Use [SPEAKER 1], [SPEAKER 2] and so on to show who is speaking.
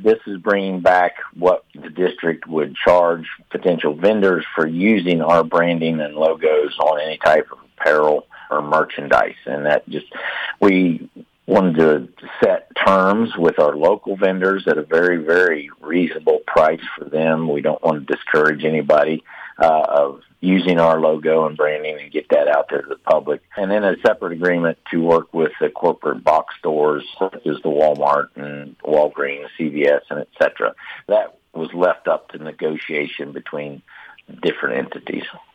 [SPEAKER 1] This is bringing back what the district would charge potential vendors for using our branding and logos on any type of apparel or merchandise. And that just, we wanted to set terms with our local vendors at a very, very reasonable price for them. We don't want to discourage anybody of using our logo and branding and get that out there to the public. And then a separate agreement to work with the corporate box stores such as the Walmart and Walgreens, CVS, and et cetera. That was left up to negotiation between different entities.